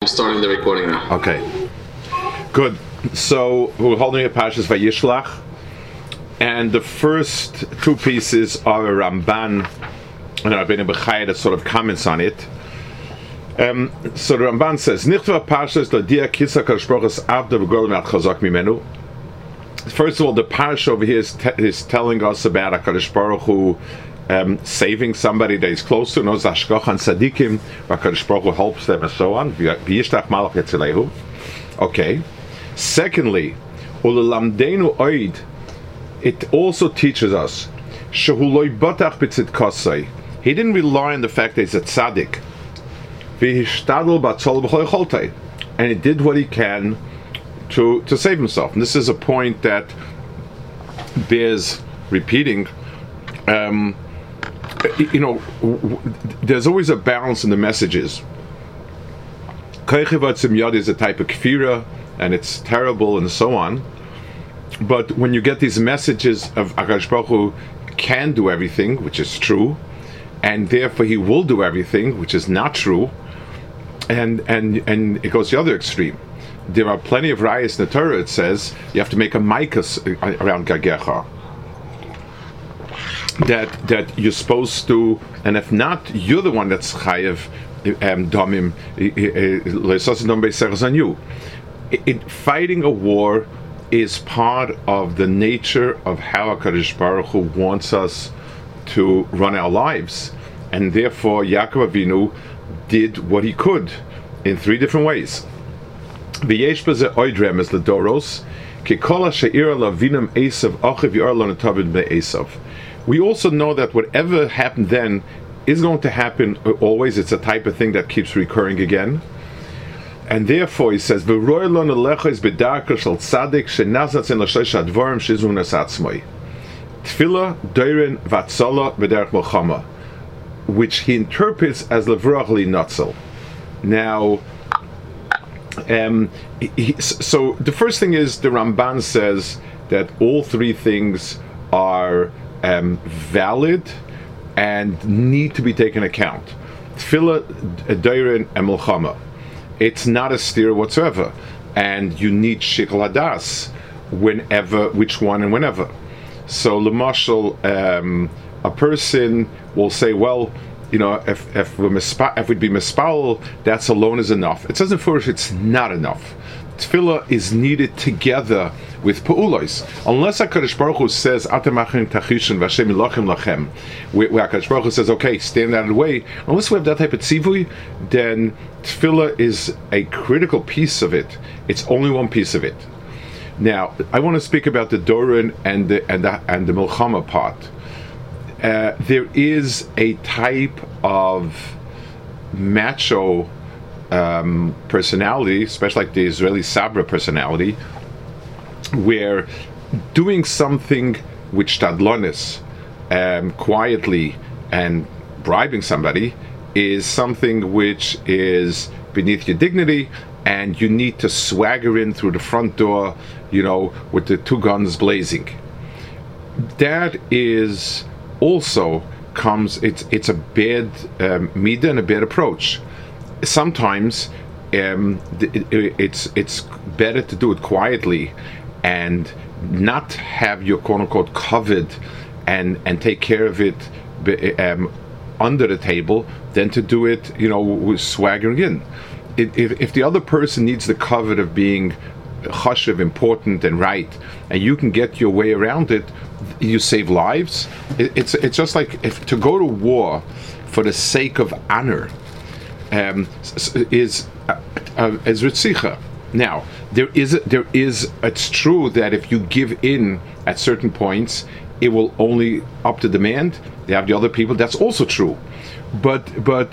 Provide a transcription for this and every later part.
starting the recording now. Okay. Good. So we're holding a Parshas Vayishlach, and the first two pieces are a Ramban and Rabbeinu Bechaya that sort of comments on it. So the Ramban says, "Nichtva Parshas l'dia kisa Kadosh Baruch Hu's avda v'gol me'at chazak mimenu." First of all, the parsha over here is telling us about HaKadosh Baruch Hu saving somebody that is close to, knows Ashkoch and Tzadikim, HaKadosh Baruch Hu helps them and so on. V'yishtach malach yetzilehu. Okay. Secondly, Ulalamdenu oid, it also teaches us, Shehu lo yibotach b'tzidkosai. He didn't rely on the fact that he's a tzaddik. V'hishtadol b'tzol b'chol yecholtai. And he did what he can to save himself. And this is a point that bears repeating. There's always a balance in the messages. Koichivatzim Yad is a type of kfira, and it's terrible and so on. But when you get these messages of HaKadosh Baruch Hu can do everything, which is true, and therefore he will do everything, which is not true, and it goes the other extreme. There are plenty of rayas in the Torah. It says you have to make a maikas around Gagecha. That you're supposed to, and if not, you're the one that's chayev domim le'sasidom beiseres on you. Fighting a war is part of the nature of how HaKadosh Baruch Hu wants us to run our lives, and therefore Yaakov Avinu did what he could in three different ways. V'yesh b'zeh oid remes l'doros ki kol ha'she'ira lavinam Esav achiv yar lo netavid be'Esav. We also know that whatever happened then is going to happen always. It's a type of thing that keeps recurring again. And therefore he says, V'roy lo nelecha is b'darka shel tzadik she'nazatz en l'shlesh advarim shizun es atzmoi. Tefillah, doirin, vatzola, b'derech milchama, which he interprets as levrach li notzel. Now, so the first thing is the Ramban says that all three things are valid and need to be taken account. Tefillah, doirin, and milchama. It's not a steer whatsoever, and you need shikol hadas whenever, which one and whenever. So, l'mashal, a person will say, well, if we'd be mispal, that's alone is enough. It says in Furish it's not enough. Tefillah is needed together with Pa'ulos. Unless HaKadosh Baruch Hu says, Atem achim tachishon v'Hashem ilochem lachem, where HaKadosh Baruch Hu says, okay, stand out of the way, unless we have that type of tzivui, then Tefillah is a critical piece of it. It's only one piece of it. Now, I want to speak about the Doran and the Milchama part. There is a type of macho personality, especially like the Israeli Sabra personality, where doing something which tadlonis, quietly, and bribing somebody is something which is beneath your dignity, and you need to swagger in through the front door, with the two guns blazing. That is also it's a bad midah and a bad approach. Sometimes it's better to do it quietly and not have your quote-unquote covered and take care of it under the table than to do it with swaggering in. If the other person needs the covet of being chashuv, important and right, and you can get your way around it, you save lives. It's just like if to go to war for the sake of honor is ritzicha. Now it's true that if you give in at certain points, it will only up to demand. They have the other people. That's also true, but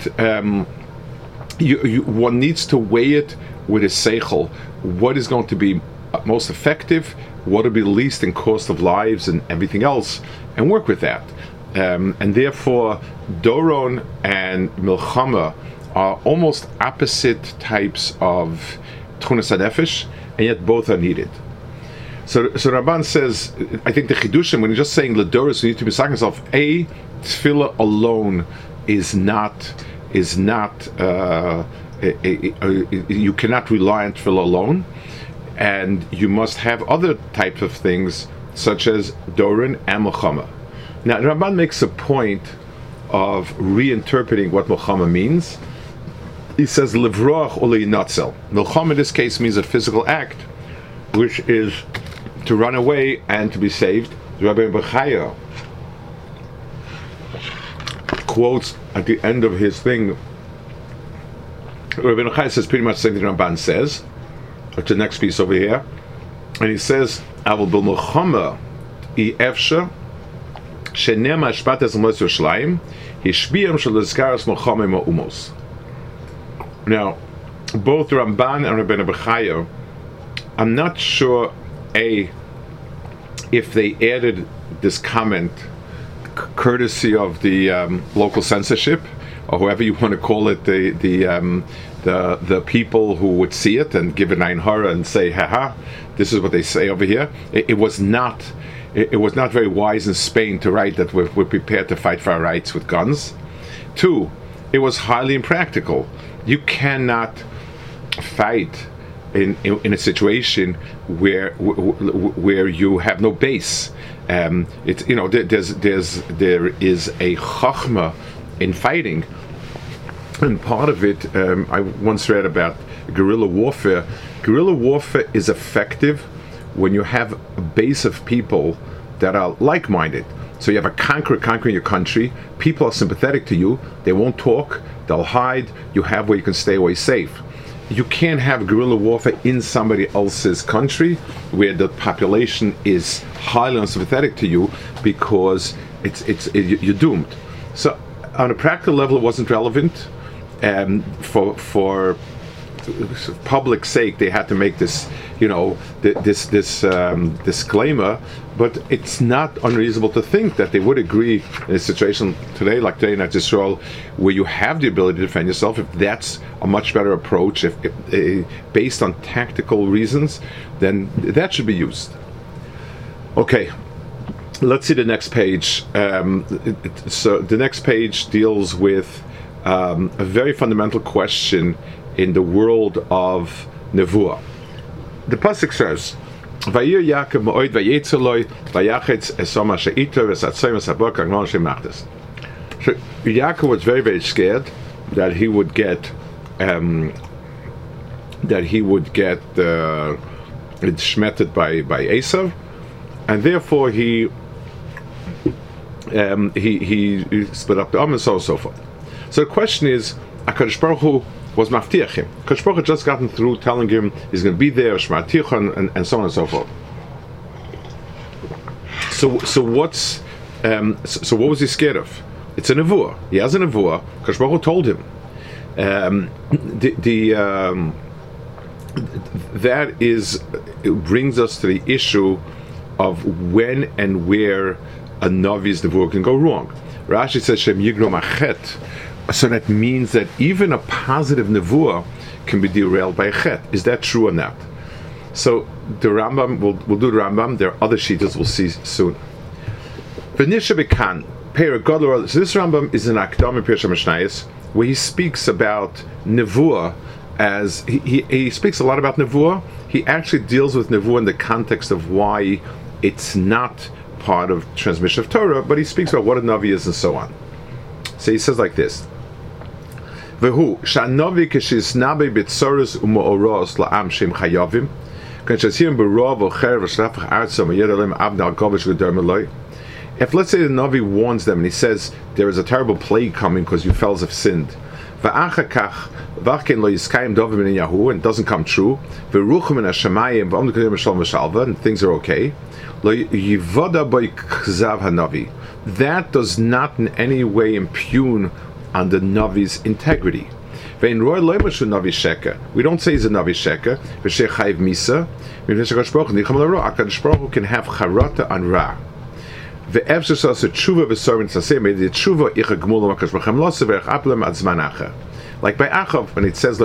one needs to weigh it with a seichel. What is going to be most effective? What will be the least in cost of lives and everything else, and work with that. And therefore, Doron and Milchama are almost opposite types of Tchunas HaNefesh, and yet both are needed. So Ramban says, I think the Chidushim, when he's just saying Ladoris, you need to be saying yourself, Tefillah alone is not you cannot rely on tefillah alone, and you must have other types of things such as doron and milchama. Now, Ramban makes a point of reinterpreting what milchama means. He says livroach or le'inatzel. Milchama in this case means a physical act, which is to run away and to be saved. Rabbi Bechaya quotes at the end of his thing. Rabbi Bechaya says pretty much the same thing Ramban says. It's the next piece over here, and he says, "Avol b'milchama efsha shenema shpat es l'mos Yerushalayim hishbiyam shel lizkaras milchama ma'umos." Now, both Ramban and Rabbi Bechaya, I'm not sure if they added this comment courtesy of the local censorship, or whoever you want to call it, the people who would see it and give an ein hara and say, haha, this is what they say over here. It was not very wise in Spain to write that we're prepared to fight for our rights with guns. 2, it was highly impractical. You cannot fight in a situation where you have no base. There is a chachma in fighting, and part of it, I once read about guerrilla warfare. Guerrilla warfare is effective when you have a base of people that are like-minded. So you have a conqueror conquering your country. People are sympathetic to you. They won't talk. They'll hide. You have where you can stay away safe. You can't have guerrilla warfare in somebody else's country where the population is highly unsympathetic to you, because you're doomed. So on a practical level, it wasn't relevant. For public sake, they had to make this, this disclaimer. But it's not unreasonable to think that they would agree in a situation today, like today in Israel, where you have the ability to defend yourself. If that's a much better approach, if based on tactical reasons, then that should be used. Okay, let's see the next page. So the next page deals with a very fundamental question in the world of Nevuah. The pasuk says, "Vayir Yaakov ma'od vayetzaloi vayachetz esom asher ito v'satzayim v'sabok agnon shemachtes." So Yaakov was very, very scared that he would get shmeted by Esav, and therefore he split up the arm and so on and so forth. So the question is, HaKadosh Baruch Hu was maftiach him. HaKadosh Baruch Hu had just gotten through telling him he's going to be there, shmartiach, and so on and so forth. So what was he scared of? It's a nevuah. He has a nevuah. HaKadosh Baruch Hu told him. It brings us to the issue of when and where a Navi's nevuah can go wrong. Rashi says Shem Yigrom Achet. So that means that even a positive nevuah can be derailed by a chet. Is that true or not? So the Rambam, we'll do the Rambam. There are other shittas we'll see soon. V'nisha bekan peir gadol. So this Rambam is an akdam in Pirush HaMishnayos, where he speaks about nevuah as he speaks a lot about nevuah. He actually deals with nevuah in the context of why it's not part of transmission of Torah, but he speaks about what a navi is and so on. So he says like this: V'hu sha'navi k'shisnabe b'tzoros u'ma'oros la'am shem chayavim k'shazhim b'rov o'cher v'shlafach arza v'yedalem abnal govish v'der meloi. If, let's say, the navi warns them and he says there is a terrible plague coming because you fellows have sinned, v'achakach v'achken lo yiskayim dovim in Yahu, and it doesn't come true, v'ruchim in hashamayim v'om d'kadim v'shalom v'shalva, and things are okay, lo yivoda b'y k'zav hanavi. That does not in any way impugn on the Navi's integrity. We don't say he's a Navi Sheka. HaKadosh Baruch Hu can have charata on Ra. Like by Achav, when it says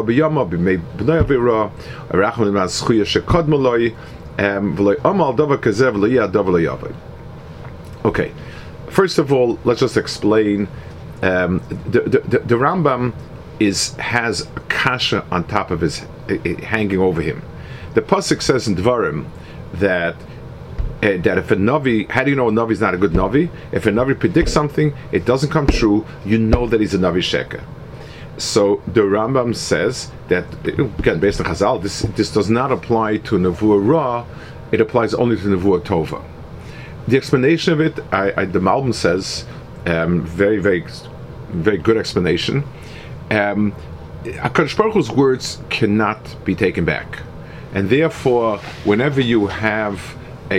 okay, first of all, let's just explain. The Rambam has a kasha on top of his, hanging over him. The pasuk says in Dvarim that if a Navi, how do you know a Navi is not a good Navi? If a Navi predicts something, it doesn't come true, you know that he's a Navi Sheker. So the Rambam says that, again, based on Chazal, this does not apply to Nevuah Ra, it applies only to Nevuah Tova. The explanation of it, the Malbim says, very, very, very good explanation. HaKadosh Baruch Hu's words cannot be taken back. And therefore, whenever you have a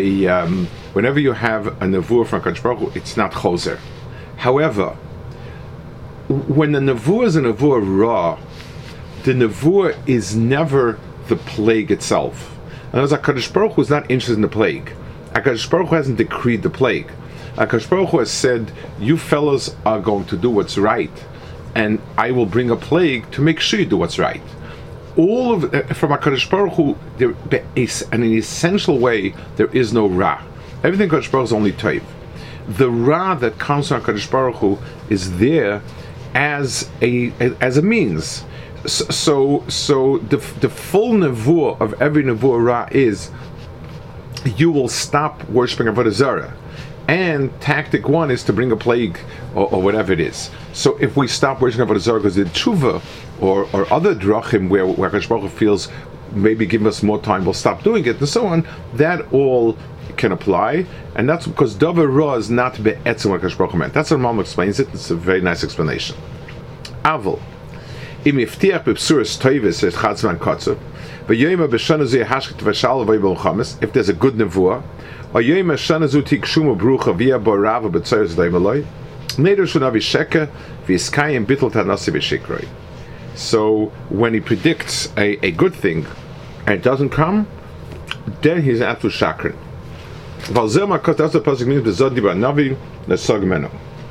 nevuah from HaKadosh Baruch Hu, it's not choser. However, when the nevuah is a nevuah ra, the nevuah is never the plague itself. In other words, HaKadosh Baruch Hu is not interested in the plague. HaKadosh Baruch Hu hasn't decreed the plague. HaKadosh Baruch Hu has said, you fellows are going to do what's right, and I will bring a plague to make sure you do what's right. All of from HaKadosh Baruch Hu, there is, in an essential way, there is no Ra. Everything HaKadosh Baruch Hu is only Toiv. The Ra that comes from HaKadosh Baruch Hu is there as a means. So the full nevuah of every nevuah Ra is, you will stop worshiping Avodah Zarah. And tactic one is to bring a plague or whatever it is. So if we stop worshiping Avodah Zarah because of tshuva or other drachim where HaKadosh Baruch Hu feels maybe give us more time, we'll stop doing it and so on, that all can apply. And that's because Davar Ra is not be'etzim what HaKadosh Baruch Hu meant. That's how Mom explains it. It's a very nice explanation. Aval. Im iftiach b'psuras toivis et chatzman kotzer v'yoyma b'shana zu yehashket v'shal v'yibol chametz, if there's a good nevuah, or yoyma shana zu tikshuma brucha v'ya bo rava b'tzoyos d'aymaloi neder shunavi sheka v'yiskayim bittul tanasi v'shikroi. So when he predicts a good thing and it doesn't come, then he's out to shakrin. Valzema because that's the pasuk means the zodi b'navi nesag meno.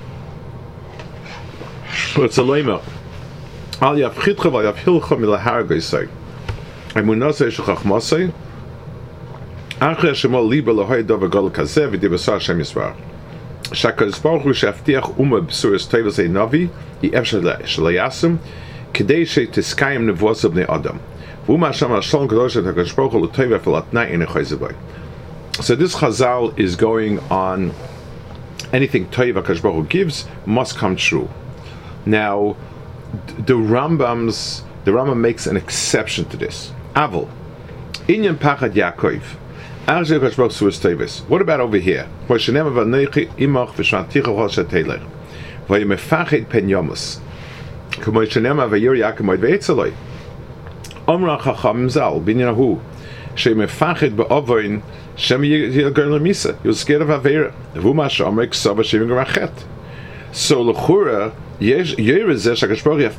It's a lema. Al yavchitcha v'al yavhilcha milahar goysay. Emunasay shechachmasay. Achre shemol liba lohay davar gadol kazeh v'dibasar Hashem Yisrael. Shakadosh Baruch Hu she'avtiach uma b'suras tevas ein navi yi'ef shelayasim kedei she'tiskayim nevuos b'nei adam. V'uma Hashem al-shalom kadosh HaKadosh Baruch Hu l'toiv v'latnai ein echayzevay. So this Chazal is going on anything toiv HaKadosh Baruch Hu gives must come true. Now, the Rambam makes an exception to this. Aval, Inyan Pachad Yaakov, Arjei HaKadosh Baruch Hu Tevis. What about over here? V'shenem v'neichi imach v'shvanticha chol shetelech v'yemefached pen yomus k'mo shenem v'yor Yaakov v'etzeloi Omra Chachamim Zal Binyahu shemefached be'ovoin shem yilger l'misa. He was scared of Avera. V'uma shomrek sava shivim g'rachet. So l'chura it's the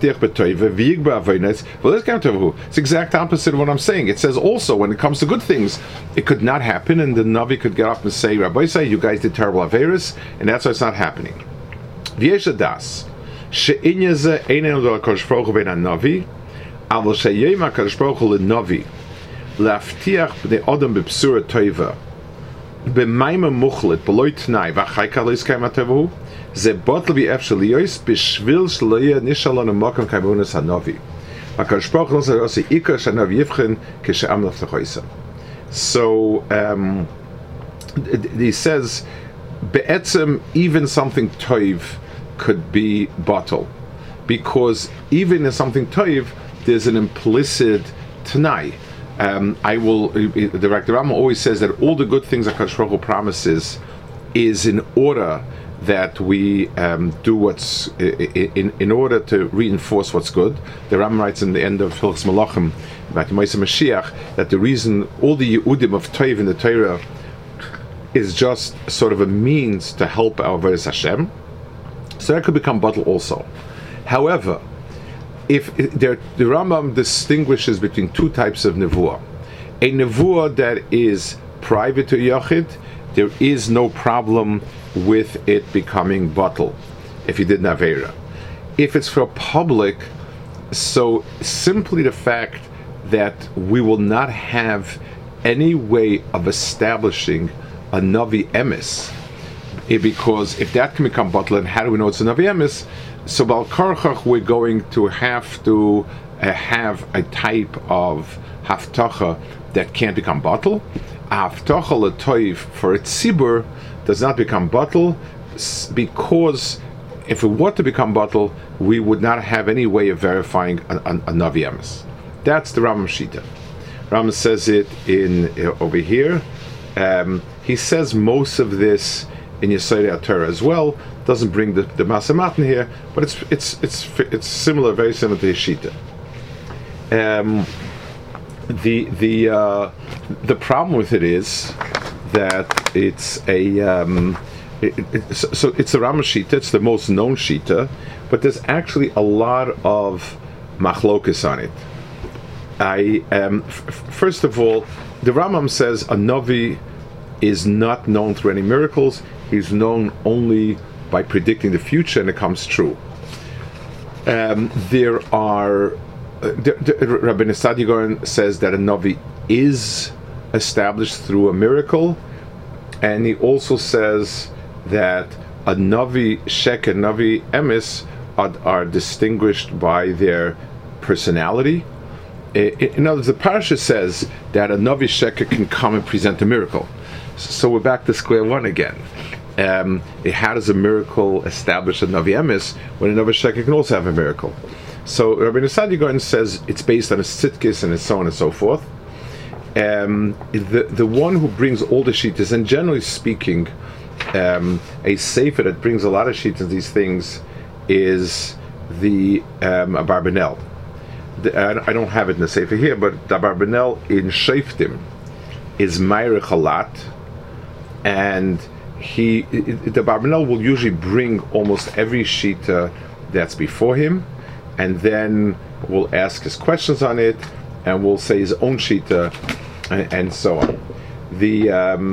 exact opposite of what I'm saying. It says also when it comes to good things, it could not happen, and the Navi could get up and say, Rabbi say, you guys did terrible Averis, and that's why it's not happening. Ze bottle be efshelios bishvil shloye nishalon makam kaimunas hanavi. HaKadosh Baruch Hu says ikar shanav yivchen kishe'am leftechoisa. So he says be'etzem even something toiv could be bottle, because even in something toiv there's an implicit tanai. The Director Rambam always says that all the good things HaKadosh Baruch Hu promises is in order that we do what's in order to reinforce what's good. The Rambam writes in the end of Hilchos Malachim about Yemosei Mashiach that the reason all the Yehudim of Toiv in the Torah is just sort of a means to help our Avodas Hashem, so that could become bottle also. However, if the Rambam distinguishes between two types of nevuah, a nevuah that is private to Yachid, there is no problem with it becoming bottle if you did Navera. If it's for public, so simply the fact that we will not have any way of establishing a Navi Emes, because if that can become bottle, and how do we know it's a Navi Emes? So Bal Karchach, we're going to have to have a type of haftacha that can't become bottle. Haftacha l'toiv for a tzibur does not become bottle because if it were to become bottle, we would not have any way of verifying a Navi Emes. That's the Rambam Shita. Rambam says it in over here. He says most of this in Yesodei HaTorah as well. Doesn't bring the Maseh Matan here, but it's similar, very similar to his Shita. The problem with it is that it's a so it's the Rambam Shita. It's the most known Shita, but there's actually a lot of machlokas on it. First of all, the Rambam says a Navi is not known through any miracles. He's known only by predicting the future, and it comes true. There are Rabbi Saadia Gaon says that a Navi is established through a miracle, and he also says that a Navi Shek and Navi Emes are distinguished by their personality. In other words, the parasha says that a Navi Sheker can come and present a miracle. So we're back to square one again. How does a miracle establish a Navi Emes when a Navi Sheker can also have a miracle? So Rabbi Saadia Gaon says it's based on a sitkis and so on and so forth. The one who brings all the shittas, and generally speaking, a sefer that brings a lot of shittas, these things, is the Abarbanel. I don't have it in the sefer here, but the Abarbanel in Shoftim is Meirich Halat, and the Abarbanel will usually bring almost every shita that's before him, and then will ask his questions on it, and will say his own shita, and so on. The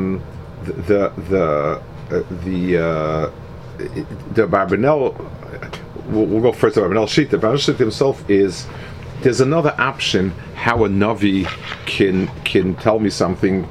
Abarbanel, we'll go first to Abarbanel shita. The Abarbanel shita himself is, there's another option how a Navi can tell me something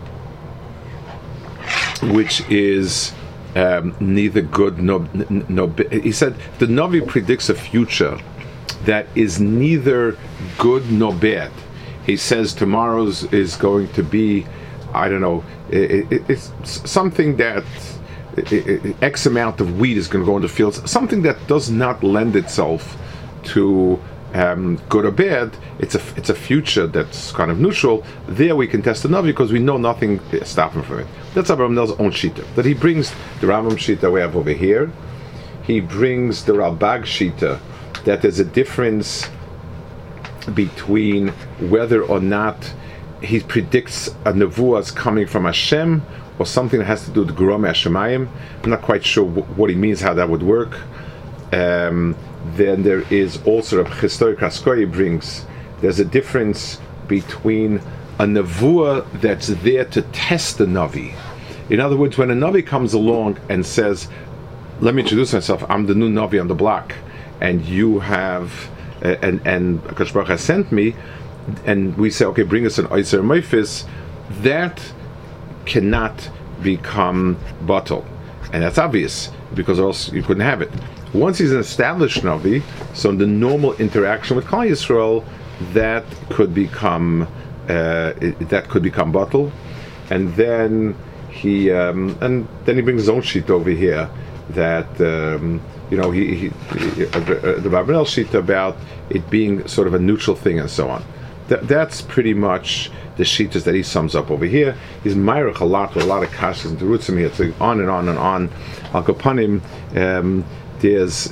which is neither good nor he said the Navi predicts a future that is neither good nor bad. He says tomorrow's is going to be, I don't know, it's something that X amount of wheat is going to go in the fields, something that does not lend itself to good or bad. It's a future that's kind of neutral. There we can test the Navi because we know nothing stopping from it. That's Abraham's own shita. That he brings the Rambam shita we have over here. He brings the Ralbag shita, that there's a difference between whether or not he predicts a nevuah is coming from Hashem or something that has to do with Gerom Hashemayim. I'm not quite sure what he means, how that would work. Then there is also Reb Chistori Kraskoy brings, there's a difference between a nevuah that's there to test the Navi. In other words, when a Navi comes along and says, let me introduce myself, I'm the new Navi on the block, and you have, and HaKadosh Baruch has sent me, and we say, okay, bring us an Oyser Meifis, that cannot become bottle. And that's obvious, because else you couldn't have it. Once he's an established Navi, so in the normal interaction with Klal Yisrael, that could become bottle, and then he brings his own sheet over here that the Abarbanel sheet about it being sort of a neutral thing and so on. That's pretty much the sheetas that he sums up over here. He's Meirich a lot with a lot of kashas and terutzim here, so on and on and on. Al Kapanim, there's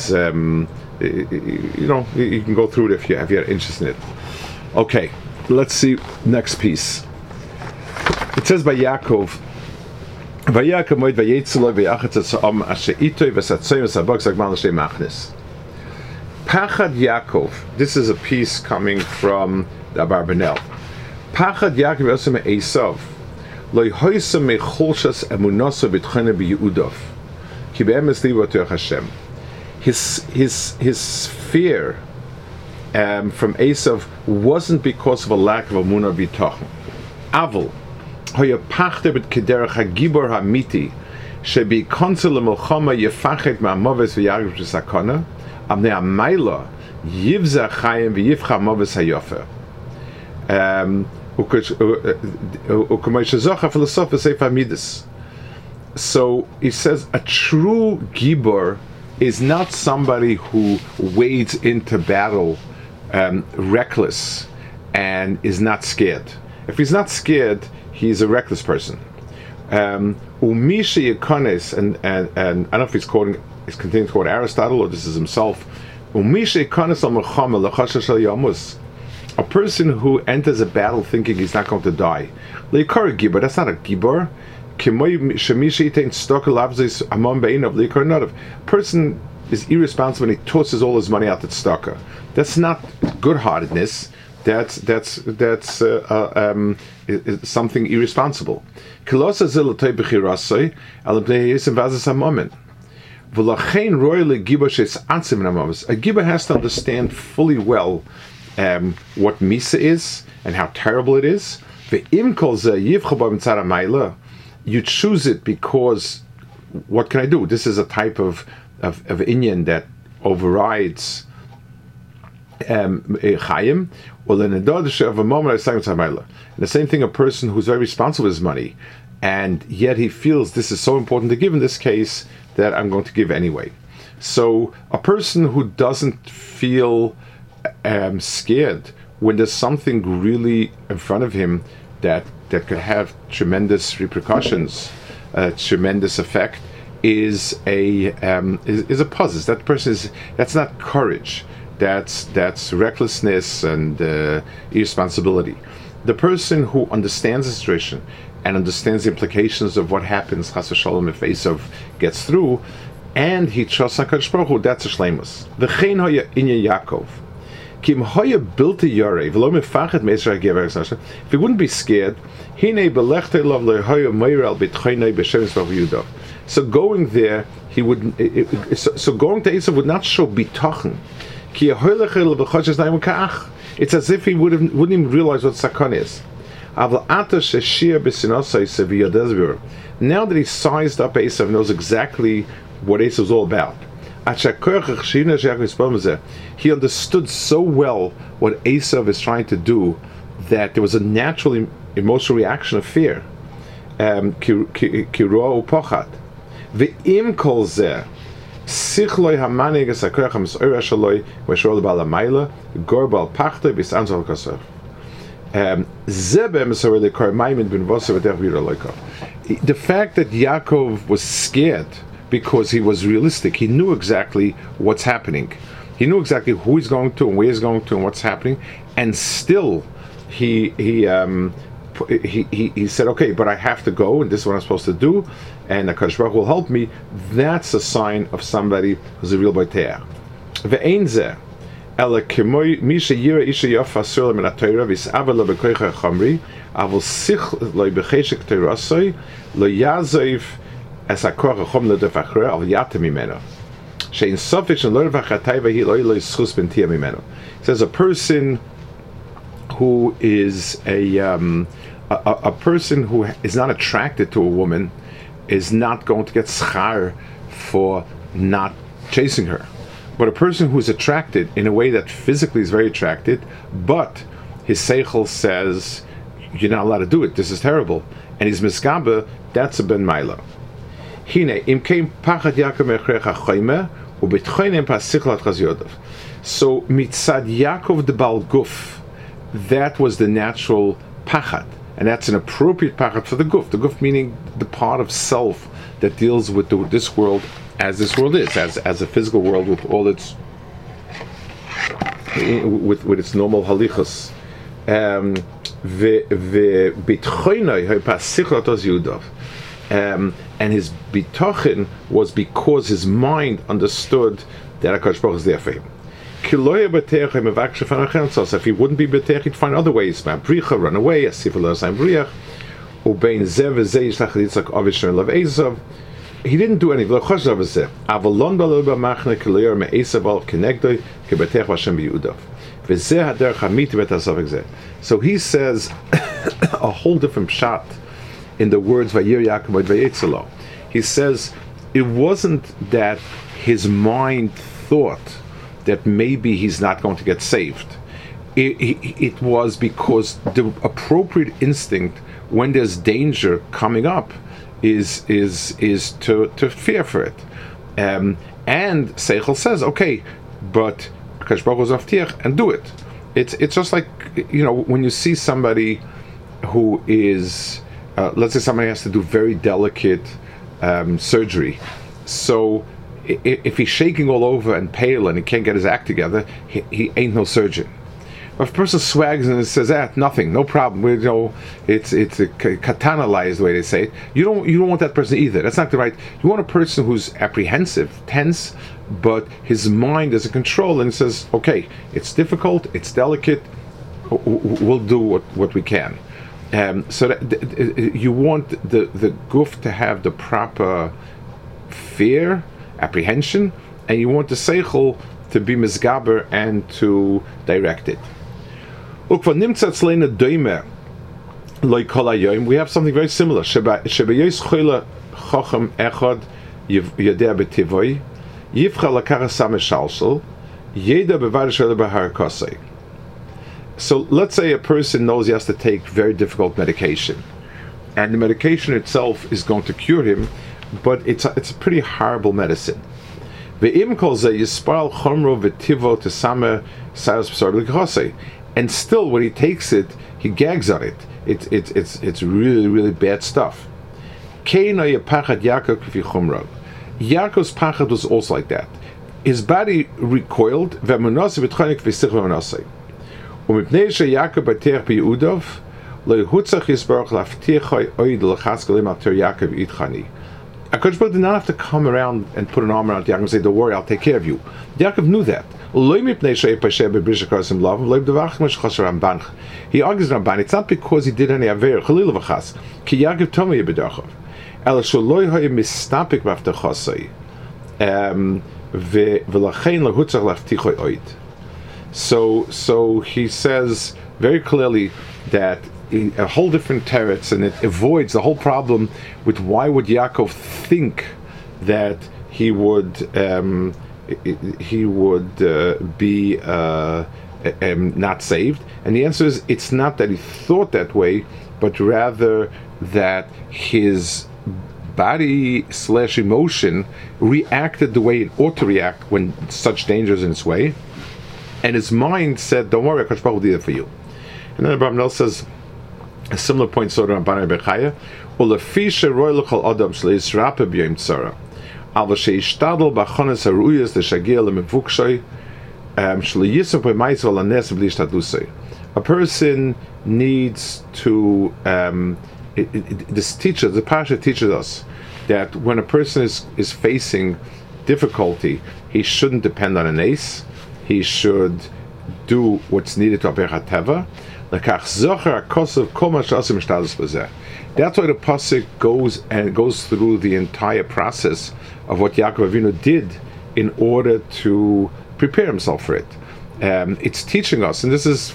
you can go through it if you're interested in it. Okay, let's see next piece. It says by Yaakov, Pachad Yaakov. This is a piece coming from the Abarbanel. Pachad Yaakov Yosem Esav Lo Hoysem Mecholshas Emunoso B'Tchene BeYehudav Ki Be'emes Libo Toach Hashem. His fear from Esav wasn't because of a lack of Emunah B'Tochen. Avol Hoya Pachter B'T Kederach HaGibor HaMiti Shebi Konsel LeMelchama Yefachet Ma'amoves V'Yargiv B'Sakona Amnei Amayla Yivza Chayim v'yivcha Moves Hayofer. So he says a true Gibor is not somebody who wades into battle reckless and is not scared. If he's not scared, he's a reckless person. Umisha Yekones, and I don't know if he's continuing to quote Aristotle or this is himself. Umisha Yekones al Melchama l'chasher shel yamus. A person who enters a battle thinking he's not going to die. Leikar Gibor, that's not a Gibor. A person is irresponsible when he tosses all his money out at tzedakah. That's not good-heartedness. That's something irresponsible. A Gibor has to understand fully well what Misa is and how terrible it is. You choose it because, what can I do? This is a type of inyan that overrides Chaim. Well, in a moment, the same thing, a person who's very responsible with his money, and yet he feels this is so important to give in this case that I'm going to give anyway. So a person who doesn't feel scared when there's something really in front of him that could have tremendous repercussions, tremendous effect, is a puzzle. That person that's not courage. That's recklessness and irresponsibility. The person who understands the situation and understands the implications of what happens, chas v'shalom, if Esav gets through, and he trusts HaKadosh Baruch Hu, that's a shleimus. V'chein hoya inyan Yaakov. If he wouldn't be scared, so going there, he would. So going to Esav would not show bitachon. It's as if he wouldn't even realize what sakon is. Now that he's sized up Esav, knows exactly what Esav is all about. He understood so well what Esav is trying to do that there was a natural emotional reaction of fear. Ve'im kol zeh sichloi hamanig es hakoyach ha'misoira shaloi v'shol ba'al ha'mayla gor ba'al pachtoi b'sanzol kasov zebe misoira lekor maimin ben vosa v'dech v'yira loika. The fact that Yaakov was scared because he was realistic. He knew exactly what's happening. He knew exactly who he's going to and where he's going to and what's happening. And still, he said, "Okay, but I have to go, and this is what I'm supposed to do, and HaKadosh Baruch Hu will help me." That's a sign of somebody who's a real boiteach. Ve'ein zeh ela k'moi mi sheyira isha yofa asur min haTorah v'yis'ava lo b'koicha chamri avol sich lo b'cheshek teirasoi lo yazoiv as a korach chom ledef achre al yatem imeno shein sofich and lo v'chatay v'hi lo yischus ben tia imeno. Says a person who is a person who is not attracted to a woman is not going to get schar for not chasing her. But a person who is attracted in a way that physically is very attracted, but his seichel says you're not allowed to do it, this is terrible, and he's miskabe, that's a ben maila. Hine im kein pachat Yaakov mechrecha choyme ubitchoynem pasichlat chazyodov. So mitzad Yaakov the Baal Guf, that was the natural pachat, and that's an appropriate pachat for the guf. The guf meaning the part of self that deals with this world as this world is, as a physical world with all its with its normal halichos. And his bitachin was because his mind understood that HaKadosh Baruch Hu is there for him. If he wouldn't be betech, he'd find other ways. Run away. He didn't do anything. So he says a whole different pshat in the words Vayir Yaakov Vayetzelo. He says it wasn't that his mind thought that maybe he's not going to get saved. It was because the appropriate instinct when there's danger coming up is to fear for it. And Seichel says, okay, but Akash Baruch Hu Avtiach, and do it. It's just like, when you see somebody who is, let's say somebody has to do very delicate surgery. So if he's shaking all over and pale and he can't get his act together, he ain't no surgeon. If a person swags and says, nothing, no problem, it's a katanalized way they say it, you don't want that person either. That's not the right. You want a person who's apprehensive, tense, but his mind is in control and says, okay, it's difficult, it's delicate, we'll do what we can. So that you want the guf to have the proper fear, apprehension, and you want the seichel to be misgaber and to direct it. We have something very similar. So let's say a person knows he has to take very difficult medication, and the medication itself is going to cure him, but it's a pretty horrible medicine. And still, when he takes it, he gags on it. It's really, really bad stuff. Yaakov's pachad was also like that. His body recoiled. HaKadosh Baruch did not have to come around and put an arm around Yaakov and say, don't worry, I'll take care of you. Yaakov knew that. He argues Ramban, it's not because he did any aver, Chalil v'chas, ki Yaakov told me b'dachav, ela sholoi hoye mistapik b'avtachosai, v'lachein lahutzach laftichoi oid. So he says very clearly that a whole different teretz, and it avoids the whole problem with why would Yaakov think that he would be not saved. And the answer is, it's not that he thought that way, but rather that his body / emotion reacted the way it ought to react when such danger is in its way, and his mind said, don't worry, HaKadosh Baruch Hu will do it for you. And then Abraham says a similar point, sort of Rabbanai Bechaya, ulefi sheroy l'chol adam shleisrape b'yom tzara, al v'sheishtadol b'achones haruyas l'shagir l'mevukshay shleisrape b'mayis v'lanes b'li shtadlusay. A person needs to, this teacher, the Pasha teaches us that when a person is facing difficulty, he shouldn't depend on an ace. He should do what's needed to Aver HaTeva. That's why the pasuk goes through the entire process of what Yaakov Avinu did in order to prepare himself for it. It's teaching us, and this is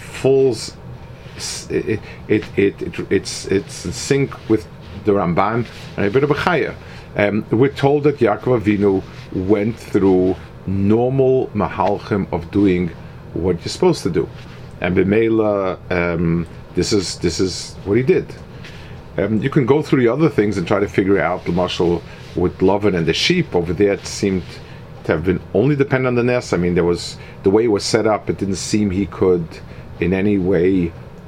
it's in sync with the Ramban and a bit of a Chaya. We're told that Yaakov Avinu went through normal mahalchim of doing what you're supposed to do. And b'meila, this is what he did. You can go through the other things and try to figure out the marshal with Lavan and the sheep over there. It seemed to have been only dependent on the nest. I mean, there was the way it was set up. It didn't seem he could, in any way,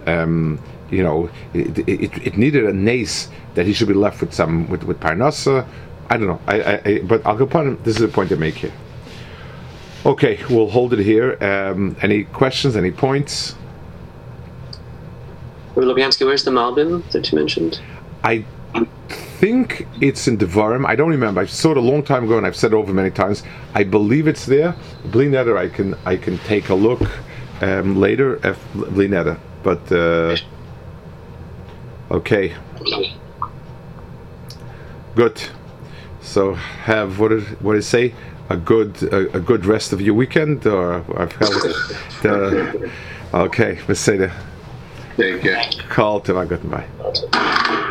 it needed a nace that he should be left with with parnasa. I don't know. But Al Kapanim, this is the point I make here. Okay, we'll hold it here. Any questions? Any points? Lobiansky, where's the Malbim that you mentioned? I think it's in Devarim. I don't remember. I saw it a long time ago, and I've said it over many times. I believe it's there. Bli Neder, I can take a look later. Bli Neder, but okay, good. So have what did it say? A good rest of your weekend, or I've held okay. Let's say the Take care. Call to my goodbye.